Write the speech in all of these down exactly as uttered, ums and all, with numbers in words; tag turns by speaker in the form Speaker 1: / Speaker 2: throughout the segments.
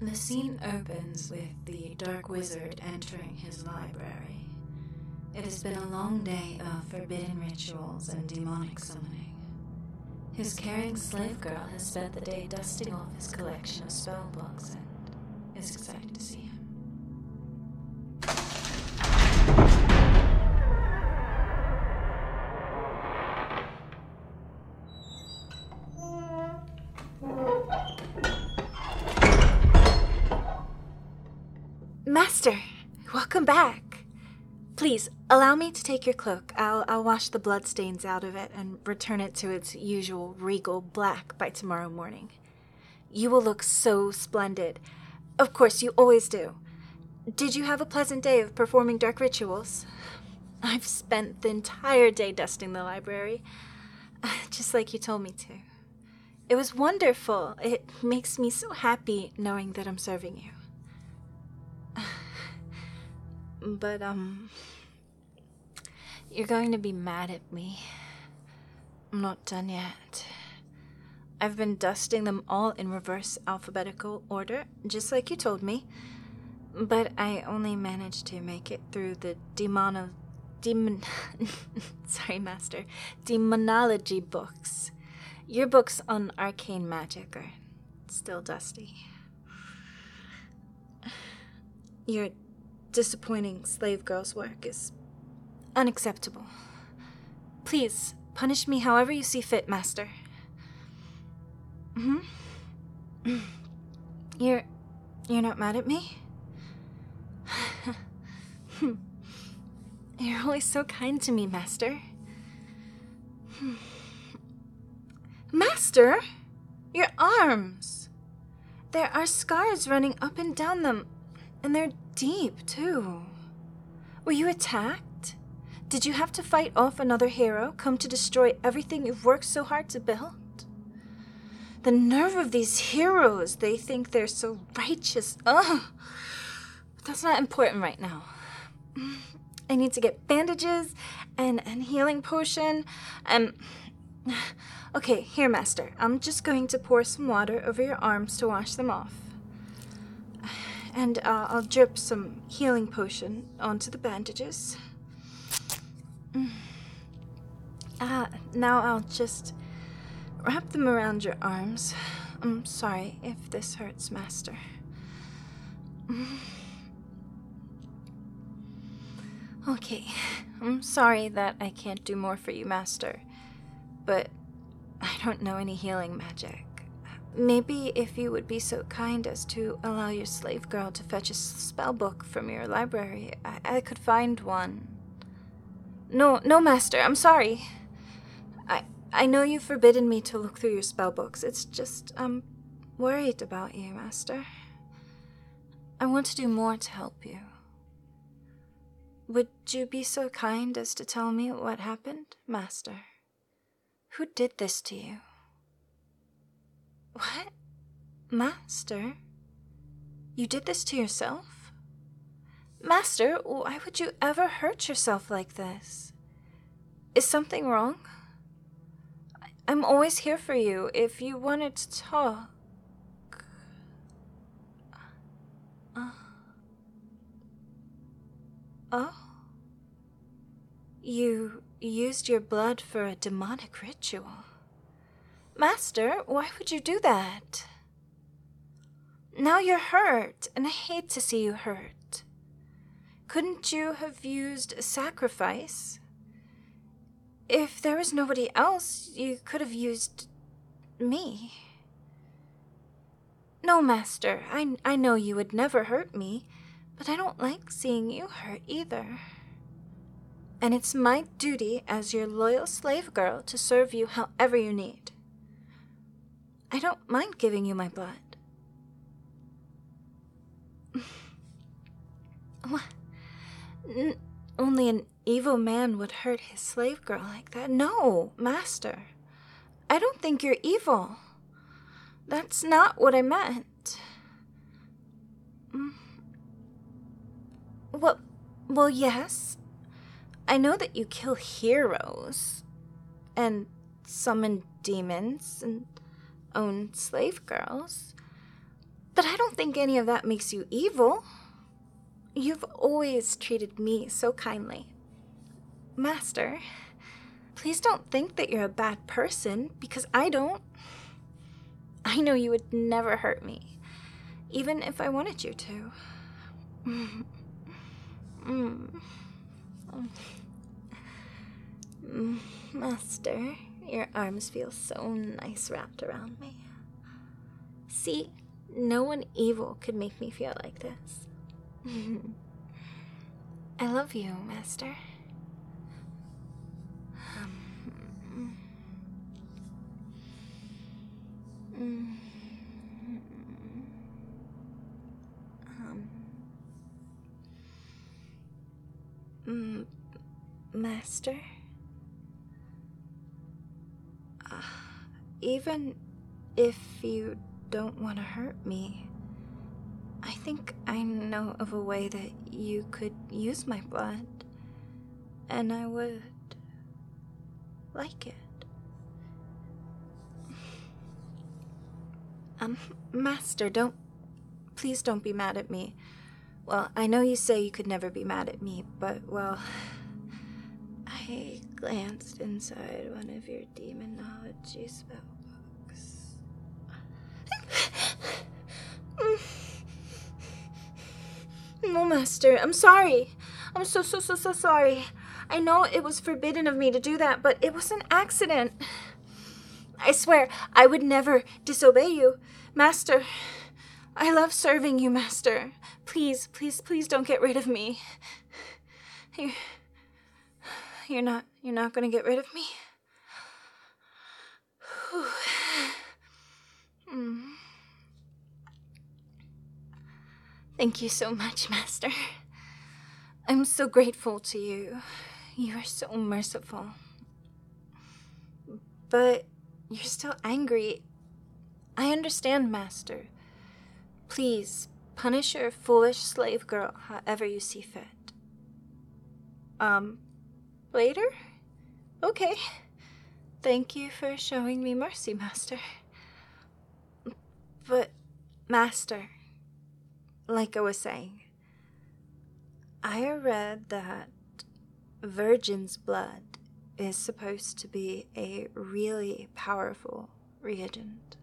Speaker 1: The scene opens with the Dark Wizard entering his library. It has been a long day of forbidden rituals and demonic summoning. His caring slave girl has spent the day dusting off his collection of spellbooks and is excited to see him.
Speaker 2: Master, welcome back. Please, allow me to take your cloak. I'll, I'll wash the bloodstains out of it and return it to its usual regal black by tomorrow morning. You will look so splendid. Of course, you always do. Did you have a pleasant day of performing dark rituals? I've spent the entire day dusting the library, just like you told me to. It was wonderful. It makes me so happy knowing that I'm serving you. But, um, you're going to be mad at me. I'm not done yet. I've been dusting them all in reverse alphabetical order, just like you told me. But I only managed to make it through the demono... demon... sorry, Master. Demonology books. Your books on arcane magic are still dusty. Your disappointing slave girl's work is unacceptable. Please, punish me however you see fit, Master. Hmm? You're... you're not mad at me? You're always so kind to me, Master. Master? Your arms! There are scars running up and down them, and they're deep, too. Were you attacked? Did you have to fight off another hero, come to destroy everything you've worked so hard to build? The nerve of these heroes, they think they're so righteous. Ugh! But that's not important right now. I need to get bandages and an healing potion, and... Okay, here, Master. I'm just going to pour some water over your arms to wash them off. And uh, I'll drip some healing potion onto the bandages. Ah, now I'll just wrap them around your arms. I'm sorry if this hurts, Master. Okay, I'm sorry that I can't do more for you, Master, but I don't know any healing magic. Maybe if you would be so kind as to allow your slave girl to fetch a spell book from your library, I, I could find one. No, no, Master, I'm sorry. I I know you've forbidden me to look through your spell books. It's just, I'm worried about you, Master. I want to do more to help you. Would you be so kind as to tell me what happened, Master? Who did this to you? What? Master? You did this to yourself? Master, why would you ever hurt yourself like this? Is something wrong? I'm always here for you if you wanted to talk. Uh. Oh? You used your blood for a demonic ritual. Master, why would you do that? Now you're hurt, and I hate to see you hurt. Couldn't you have used a sacrifice? If there was nobody else, you could have used me. No, Master, I, I know you would never hurt me, but I don't like seeing you hurt either. And it's my duty as your loyal slave girl to serve you however you need. I don't mind giving you my blood. What? N- only an evil man would hurt his slave girl like that. No, Master. I don't think you're evil. That's not what I meant. Well, well, yes. I know that you kill heroes and summon demons and own slave girls. But I don't think any of that makes you evil. You've always treated me so kindly. Master, please don't think that you're a bad person, because I don't. I know you would never hurt me, even if I wanted you to. Mm. Mm. Mm. Master, your arms feel so nice wrapped around me. See, no one evil could make me feel like this. I love you, Master. Um, mm, um, mm, Master? Uh, even if you don't want to hurt me, I think I know of a way that you could use my blood, and I would like it. Um, Master, don't... Please don't be mad at me. Well, I know you say you could never be mad at me, but, well... I glanced inside one of your demonology spell books. No, Master, I'm sorry. I'm so, so, so, so sorry. I know it was forbidden of me to do that, but it was an accident. I swear, I would never disobey you. Master, I love serving you, Master. Please, please, please don't get rid of me. You're, you're not, you're not going to get rid of me? mm. Thank you so much, Master. I'm so grateful to you. You are so merciful. But you're still angry. I understand, Master. Please, punish your foolish slave girl however you see fit. Um, later? Okay. Thank you for showing me mercy, Master. But, Master, like I was saying, I read that virgin's blood is supposed to be a really powerful reagent.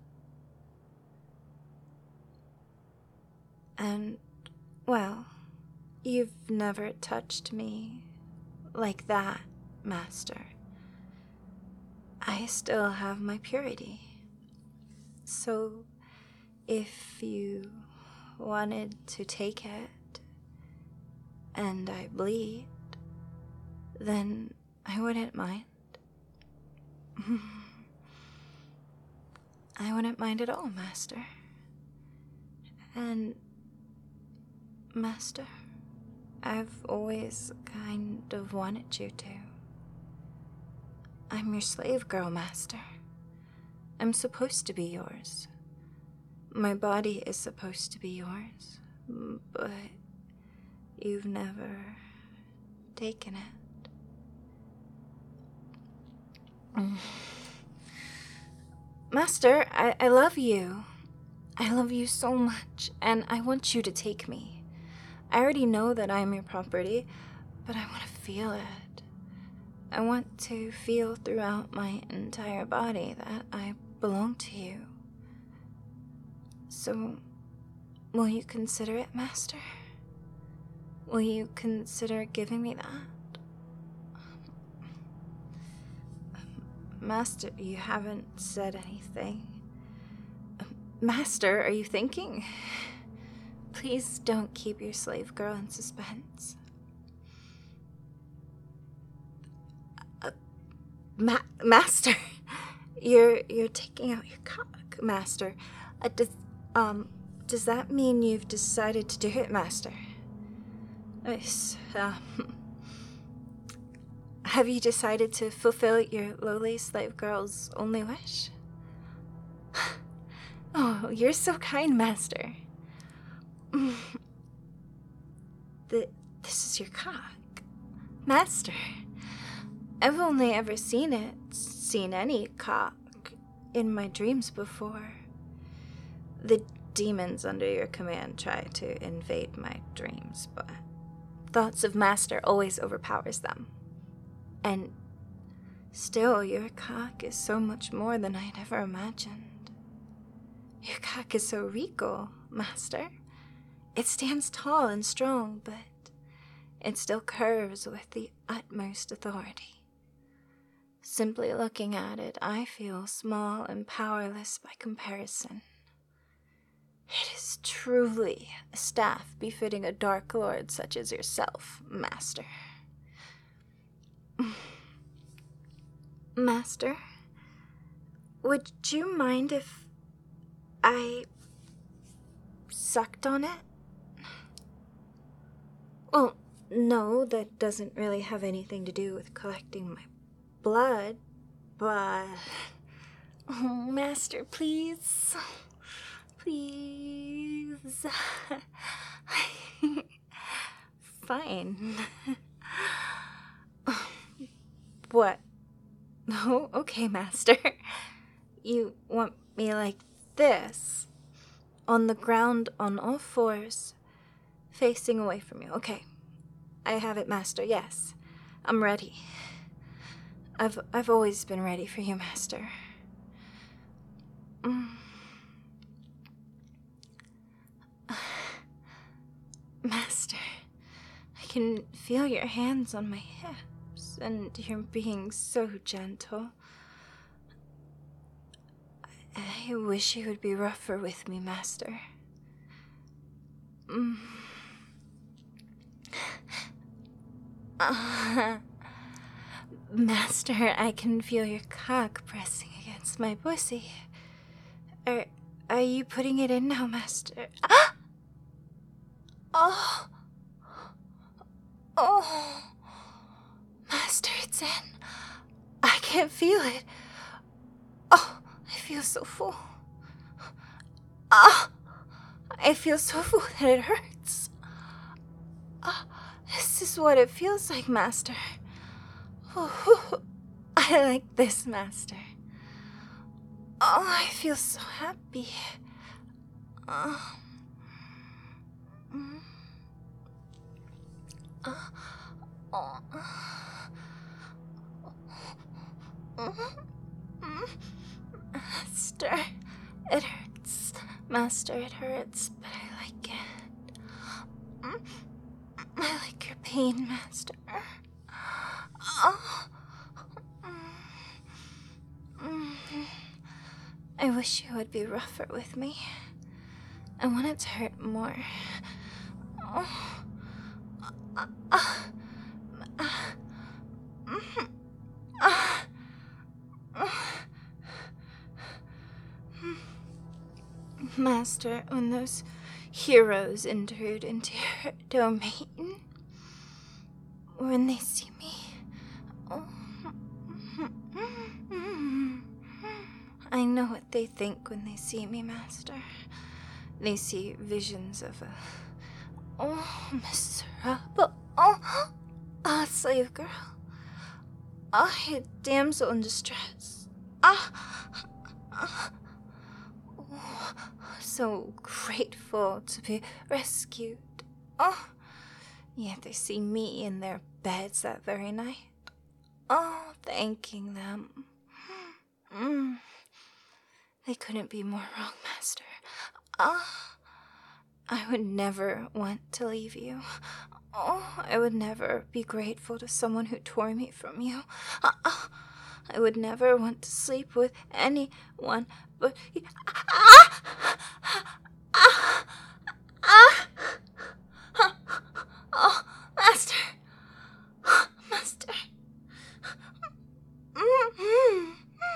Speaker 2: And, well, you've never touched me like that, Master. I still have my purity. So, if you wanted to take it, and I bleed, then I wouldn't mind. I wouldn't mind at all, Master. And, Master, I've always kind of wanted you to. I'm your slave girl, Master. I'm supposed to be yours. My body is supposed to be yours, but you've never taken it. Mm. Master, I, I love you. I love you so much, and I want you to take me. I already know that I am your property, but I want to feel it. I want to feel throughout my entire body that I belong to you. So, will you consider it, Master? Will you consider giving me that? Master, you haven't said anything. Master, are you thinking? Please don't keep your slave girl in suspense. Uh, ma- Master, you're you're taking out your cock, Master. Uh, does um does that mean you've decided to do it, Master? Yes. Um, have you decided to fulfill your lowly slave girl's only wish? Oh, you're so kind, Master. The, this is your cock. Master, I've only ever seen it, seen any cock, in my dreams before. The demons under your command try to invade my dreams, but thoughts of Master always overpowers them. And still, your cock is so much more than I'd ever imagined. Your cock is so regal, Master. It stands tall and strong, but it still curves with the utmost authority. Simply looking at it, I feel small and powerless by comparison. It is truly a staff befitting a Dark Lord such as yourself, Master. Master, would you mind if I sucked on it? Well, no, that doesn't really have anything to do with collecting my blood, but... Oh, Master, please. Please. Fine. What? Oh, okay, Master. You want me like this? On the ground, on all fours, facing away from you. Okay. I have it, Master, yes. I'm ready. I've I've always been ready for you, Master. Mm. Master, I can feel your hands on my hips, and you're being so gentle. I wish you would be rougher with me, Master. Mm. Uh, Master, I can feel your cock pressing against my pussy. Are, are you putting it in now, Master? Ah! Oh. Oh. Master, it's in. I can't feel it. Oh, I feel so full. Ah. I feel so full that it hurts. Ah. This is what it feels like, Master. Oh, I like this, Master. Oh, I feel so happy. Oh. Mm. Oh. Oh. Mm. Master, it hurts. Master, it hurts, but I like it. Mm. I like your pain, Master. Oh. Mm. I wish you would be rougher with me. I want it to hurt more. Oh. Uh, uh, uh, mm, uh, uh, Master, when those heroes entered into your domain, when they see me, oh, I know what they think when they see me, Master. They see visions of a, oh, miserable, oh, a slave girl, ah, a damsel in distress, ah, ah, oh, so grateful to be rescued, oh, yet they see me in their beds that very night, oh, thanking them. Mm. They couldn't be more wrong, Master. Ah, I would never want to leave you. Oh, I would never be grateful to someone who tore me from you. Ah, I would never want to sleep with anyone but you. Ah, ah, ah, oh, Master, Master. Mm-hmm.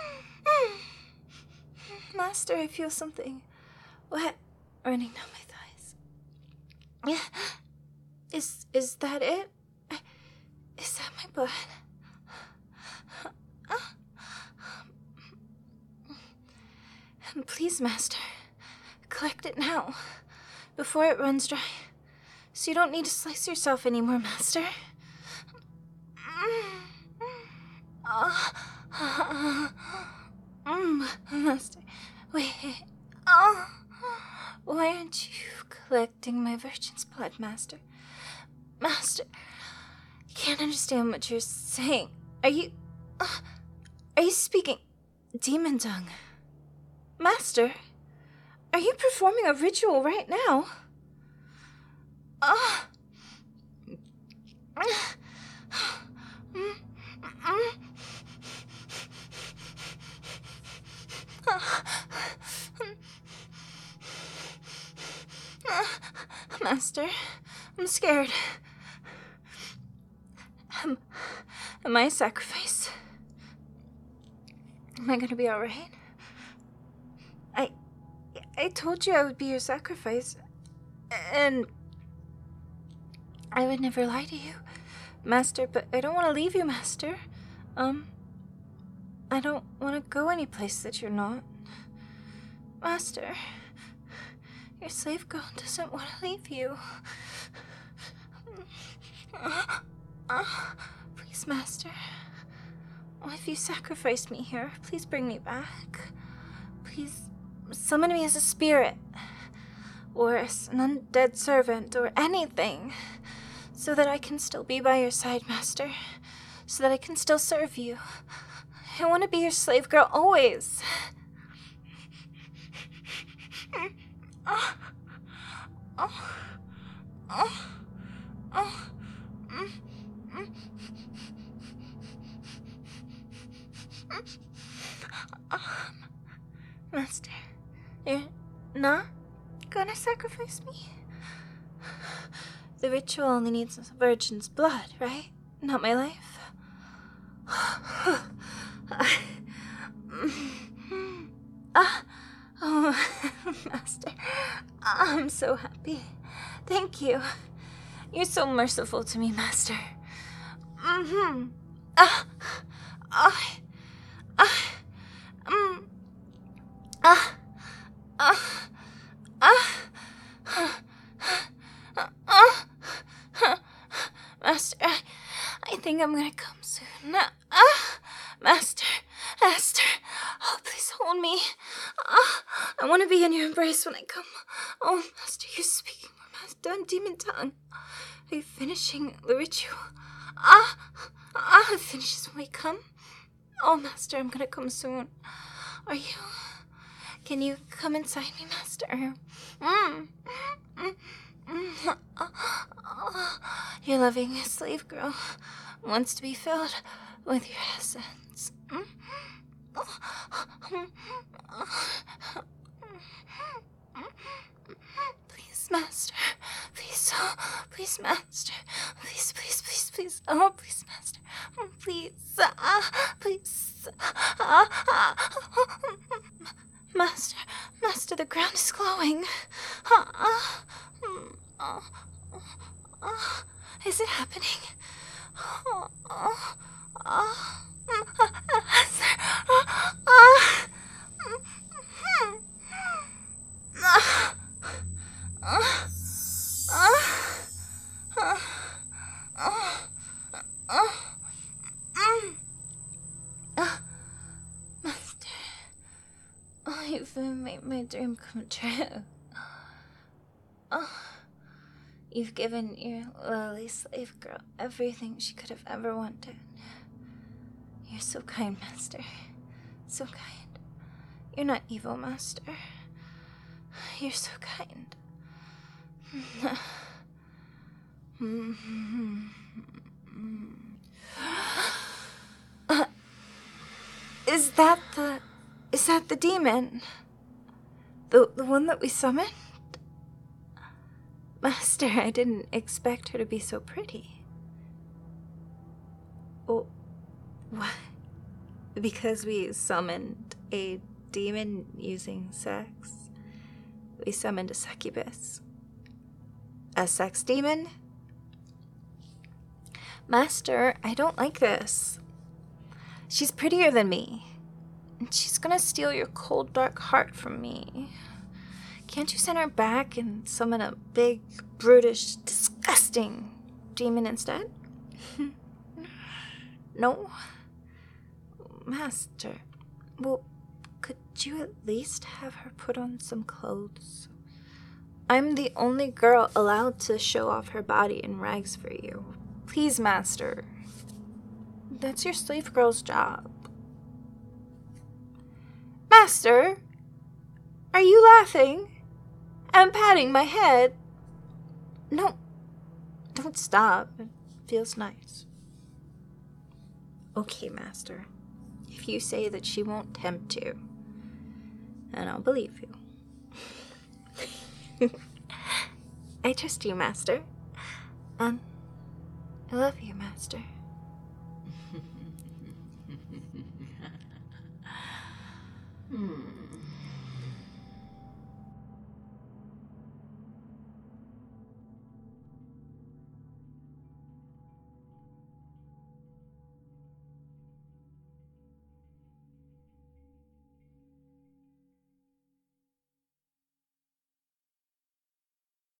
Speaker 2: Master, I feel something wet running down my thighs. Is is that it? Is that my blood? Please, Master, collect it now, before it runs dry, so you don't need to slice yourself anymore, Master. Mm, Master, wait. Oh, why of collecting my virgin's blood, Master. Master, I can't understand what you're saying. Are you... Uh, are you speaking demon tongue? Master, are you performing a ritual right now? Ah... Uh, mm, mm, Master, I'm scared. Am, am I a sacrifice? Am I gonna be alright? I... I told you I would be your sacrifice. And... I would never lie to you, Master, but I don't want to leave you, Master. Um... I don't want to go any place that you're not. Master... Your slave girl doesn't want to leave you. Uh, uh, please, Master. Oh, if you sacrifice me here, please bring me back. Please summon me as a spirit, or as an undead servant, or anything, so that I can still be by your side, Master, so that I can still serve you. I want to be your slave girl always. Oh, oh, oh, oh, mm, mm, mm. Um, Master, you're not gonna sacrifice me? The ritual only needs a virgin's blood, right? Not my life. Ah. Oh, Master, I'm so happy. Thank you. You're so merciful to me, Master. Mm-hmm. Ah, ah, ah, um, ah, ah, ah, ah, ah, Master, I, I think I'm gonna come soon. Ah, Master, Master, oh, please hold me. Ah, I want to be in your embrace when I come. Oh, Master, you're speaking for Master Demon Tongue. Are you finishing the ritual? Ah, ah, it finishes when we come. Oh, Master, I'm gonna come soon. Are you? Can you come inside me, Master? Mm. Mm. Mm. Ah, ah. Your loving slave girl wants to be filled with your essence. Mm. Please, Master. Please, oh, please, Master. Please, please, please, please. Oh, please, Master. Please, ah, please. Ah, ah. Master, Master, the ground is glowing. Ah, ah, ah. Is it happening? Oh, oh, oh. Master, oh, you've made my dream come true. Oh, you've given your lowly slave girl everything she could have ever wanted. You're so kind, Master. So kind. You're not evil, Master. You're so kind. uh, is that the... Is that the demon? The, the one that we summoned? Master, I didn't expect her to be so pretty. Oh... What? Because we summoned a demon using sex? We summoned a succubus? A sex demon? Master, I don't like this. She's prettier than me. And she's gonna steal your cold, dark heart from me. Can't you send her back and summon a big, brutish, disgusting demon instead? No? Master, well, could you at least have her put on some clothes? I'm the only girl allowed to show off her body in rags for you. Please, Master. That's your slave girl's job. Master, are you laughing? I'm patting my head. No, don't stop. It feels nice. Okay, Master. If you say that she won't tempt you, and I'll believe you. I trust you, Master. And I love you, Master.
Speaker 1: Hmm.